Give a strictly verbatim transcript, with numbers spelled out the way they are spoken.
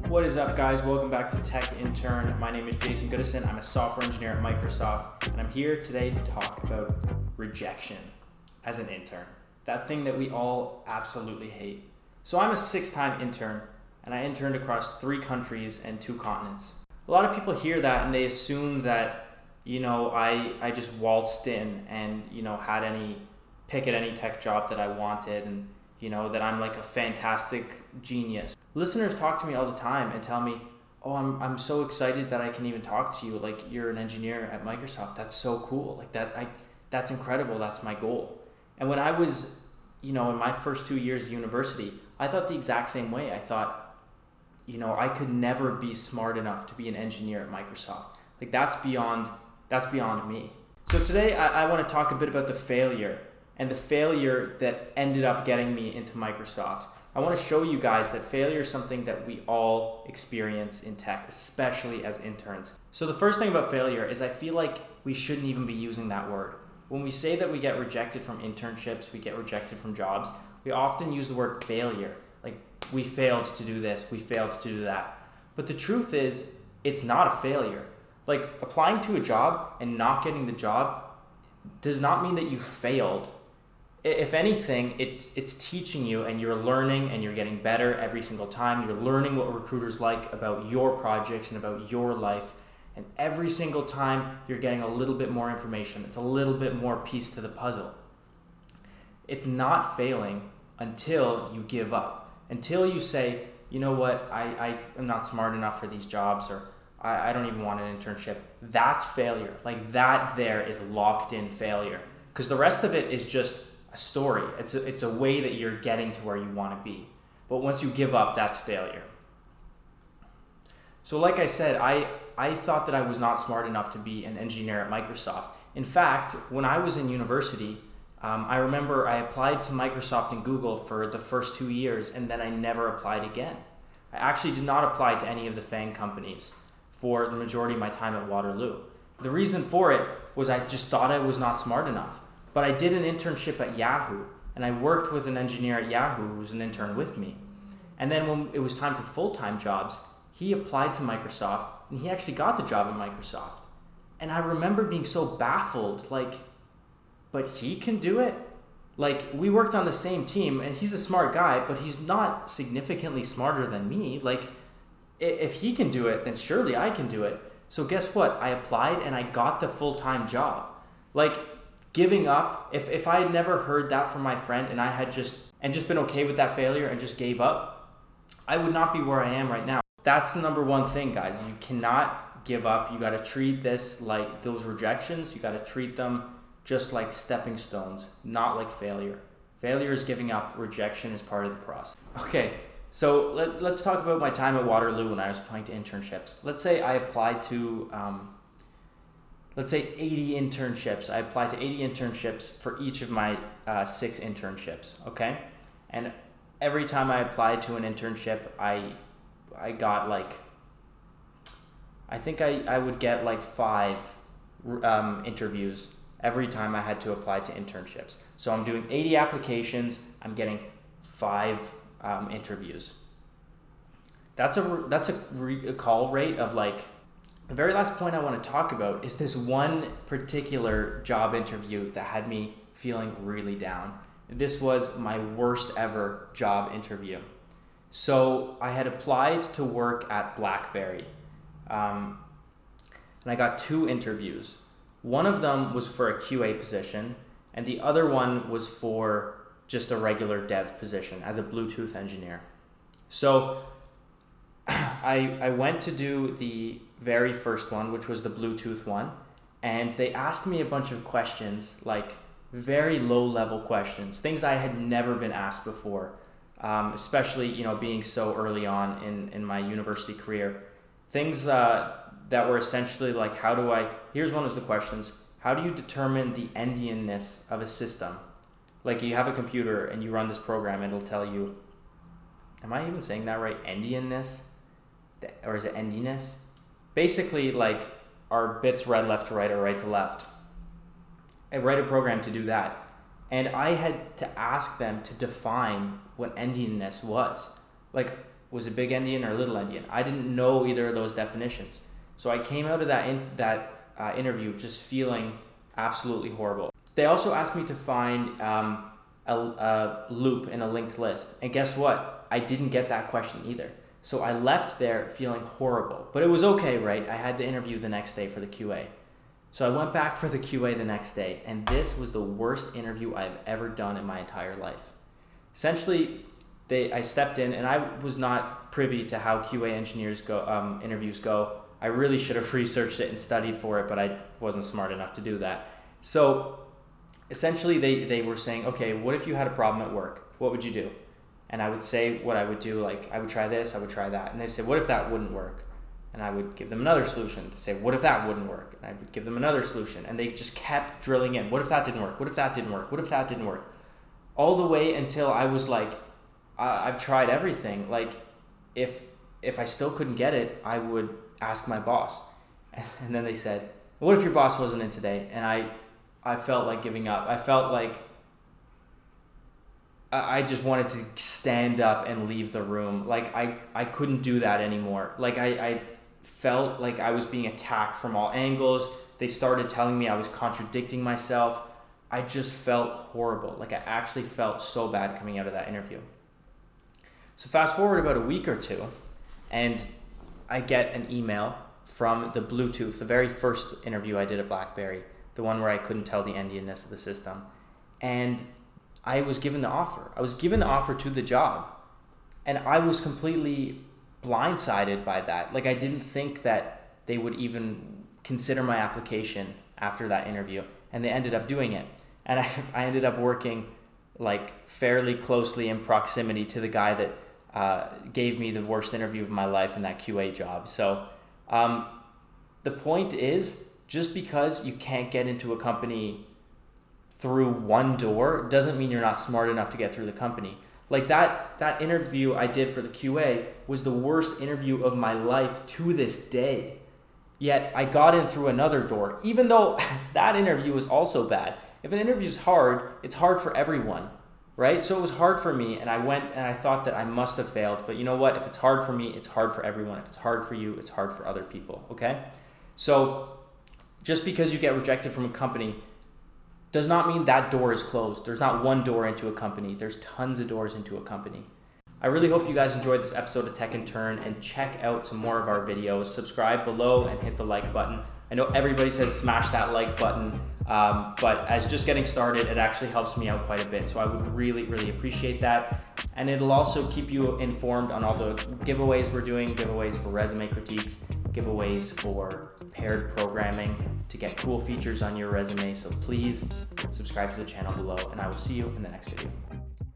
What is up, guys? Welcome back to Tech Intern. My name is Jason Goodison. I'm a software engineer at Microsoft, and I'm here today to talk about rejection as an intern. That thing that we all absolutely hate. So I'm a six-time intern, and I interned across three countries and two continents. A lot of people hear that and they assume that, you know, I, I just waltzed in and, you know, had any pick at any tech job that I wanted, and you know, that I'm like a fantastic genius. Listeners talk to me all the time and tell me, oh, I'm I'm so excited that I can even talk to you. Like, you're an engineer at Microsoft. That's so cool. Like that, I that's incredible. That's my goal. And when I was, you know, in my first two years of university, I thought the exact same way. I thought, you know, I could never be smart enough to be an engineer at Microsoft. Like that's beyond that's beyond me. So today I, I want to talk a bit about the failure and the failure that ended up getting me into Microsoft. I want to show you guys that failure is something that we all experience in tech, especially as interns. So the first thing about failure is I feel like we shouldn't even be using that word. When we say that we get rejected from internships, we get rejected from jobs, we often use the word failure. Like, we failed to do this, we failed to do that. But the truth is, it's not a failure. Like, applying to a job and not getting the job does not mean that you failed. If anything, it, it's teaching you, and you're learning and you're getting better every single time. You're learning what recruiters like about your projects and about your life. And every single time you're getting a little bit more information. It's a little bit more piece to the puzzle. It's not failing until you give up. Until you say, you know what, I, I am not smart enough for these jobs, or I, I don't even want an internship. That's failure. Like, that there is locked in failure. Because the rest of it is just a story. It's a, it's a way that you're getting to where you want to be. But once you give up, that's failure. So like I said, I, I thought that I was not smart enough to be an engineer at Microsoft. In fact, when I was in university, um, I remember I applied to Microsoft and Google for the first two years, and then I never applied again. I actually did not apply to any of the FANG companies for the majority of my time at Waterloo. The reason for it was I just thought I was not smart enough. But I did an internship at Yahoo, and I worked with an engineer at Yahoo who was an intern with me. And then when it was time for full-time jobs, he applied to Microsoft, and he actually got the job at Microsoft. And I remember being so baffled, like, but he can do it? Like, we worked on the same team, and he's a smart guy, but he's not significantly smarter than me. Like, if he can do it, then surely I can do it. So guess what? I applied, and I got the full-time job. Like, giving up, if, if I had never heard that from my friend and I had just and just been okay with that failure and just gave up, I would not be where I am right now. That's the number one thing, guys. You cannot give up. You got to treat this like those rejections. You got to treat them just like stepping stones, not like failure. Failure is giving up. Rejection is part of the process. Okay, so let, let's talk about my time at Waterloo when I was applying to internships. Let's say I applied to um, let's say eighty internships. I applied to eighty internships for each of my uh, six internships, okay? And every time I applied to an internship, I I got like, I think I, I would get like five um, interviews every time I had to apply to internships. So I'm doing eighty applications, I'm getting five um, interviews. That's a, that's a, re- a call rate of like, the very last point I want to talk about is this one particular job interview that had me feeling really down. This was my worst ever job interview. So I had applied to work at BlackBerry, um, and I got two interviews. One of them was for a Q A position, and the other one was for just a regular dev position as a Bluetooth engineer. So I I went to do the very first one, which was the Bluetooth one, and they asked me a bunch of questions, like very low level questions, things I had never been asked before, um, especially, you know, being so early on in, in my university career. Things uh, that were essentially like, how do I, here's one of the questions, how do you determine the endianness of a system? Like, you have a computer and you run this program, and it'll tell you, am I even saying that right? Endianness? Or is it endiness? Basically, like, are bits read left to right or right to left? I write a program to do that. And I had to ask them to define what endiness was. Like, was a big endian or a little endian. I didn't know either of those definitions. So I came out of that in, that uh, interview just feeling absolutely horrible. They also asked me to find um, a, a loop in a linked list. And guess what? I didn't get that question either. So I left there feeling horrible. But it was okay, right? I had the interview the next day for the Q A. So I went back for the Q A the next day, and this was the worst interview I've ever done in my entire life. Essentially, they I stepped in, and I was not privy to how Q A engineers go, um, interviews go. I really should have researched it and studied for it, but I wasn't smart enough to do that. So essentially, they, they were saying, okay, what if you had a problem at work? What would you do? And I would say what I would do, like I would try this, I would try that. And they said, what if that wouldn't work? And I would give them another solution. They say, what if that wouldn't work? And I would give them another solution. And they just kept drilling in. What if that didn't work? What if that didn't work? What if that didn't work? All the way until I was like, I- I've tried everything. Like if if I still couldn't get it, I would ask my boss. And then they said, what if your boss wasn't in today? And I, I felt like giving up. I felt like I just wanted to stand up and leave the room. Like I, I couldn't do that anymore. Like I, I felt like I was being attacked from all angles. They started telling me I was contradicting myself. I just felt horrible. Like I actually felt so bad coming out of that interview. So fast forward about a week or two, and I get an email from the Bluetooth, the very first interview I did at BlackBerry, the one where I couldn't tell the endianness of the system. And I was given the offer. I was given the offer to the job. And I was completely blindsided by that. Like I didn't think that they would even consider my application after that interview. And they ended up doing it. And I, I ended up working like fairly closely in proximity to the guy that uh, gave me the worst interview of my life in that Q A job. So um, the point is, just because you can't get into a company through one door doesn't mean you're not smart enough to get through the company. Like that that interview I did for the Q A was the worst interview of my life to this day. Yet I got in through another door, even though that interview was also bad. If an interview is hard, it's hard for everyone, right? So it was hard for me, and I went and I thought that I must have failed. But you know what? If it's hard for me, it's hard for everyone. If it's hard for you, it's hard for other people, okay? So just because you get rejected from a company does not mean that door is closed. There's not one door into a company. There's tons of doors into a company. I really hope you guys enjoyed this episode of Tech in Turn, and check out some more of our videos. Subscribe below and hit the like button. I know everybody says smash that like button, um, but as just getting started, it actually helps me out quite a bit. So I would really, really appreciate that. And it'll also keep you informed on all the giveaways we're doing, giveaways for resume critiques, giveaways for paired programming to get cool features on your resume. So please subscribe to the channel below, and I will see you in the next video.